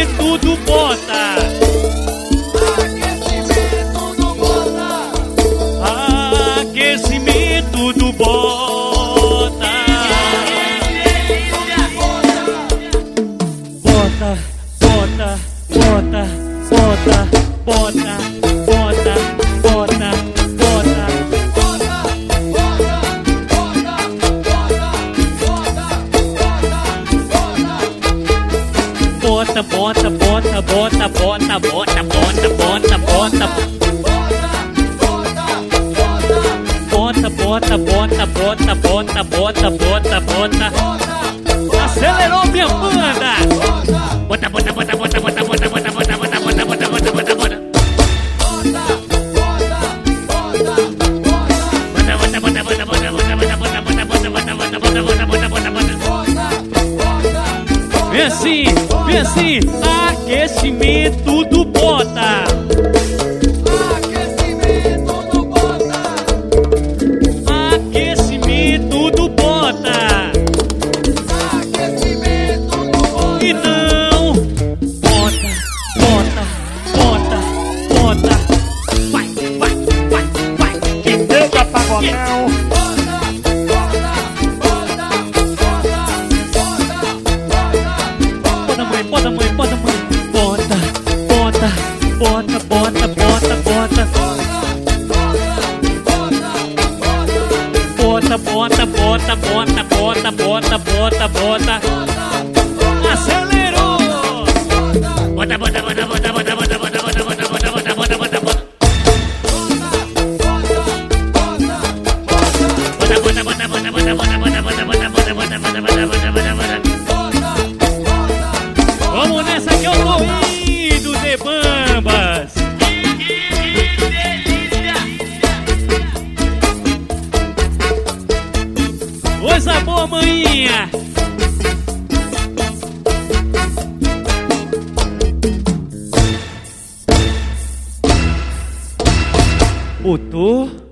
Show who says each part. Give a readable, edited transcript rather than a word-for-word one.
Speaker 1: aquecimento do bota. Aquecimento do bota. Bota, bota, bota, bota, bota, bota, bota, bota. Bota, bota, bota, bota, bota, bota, bota, bota, bota. Bota, bota, bota, bota, bota, bota, bota, bota. Acelerou minha banda. Bota, bota, bota, bota, bota, bota, bota, bota, bota, bota, bota, bota, bota, bota. Vem assim, aquecimento do bota. Aquecimento do bota. Aquecimento do bota. Aquecimento do bota. Então, bota, bota, bota, bota. Vai, vai, vai, vai.
Speaker 2: Que pega pagodão.
Speaker 1: Bota, mãe, bota, mãe. Bota, bota, bota, bota, bota, bota. Bota, bota, bota, bota, bota, bota, bota, bota. Acelerou! Bota, bota, bota, bota, bota, bota, bota, bota, bota, bota, bota, bota, bota, bota. Bota, bota, bota, bota, bota, bota, bota, bota, bota, bota, bota, bota, bota, bota. Vamos nessa que eu tô indo, de bambas. Coisa boa, maninha. Botou.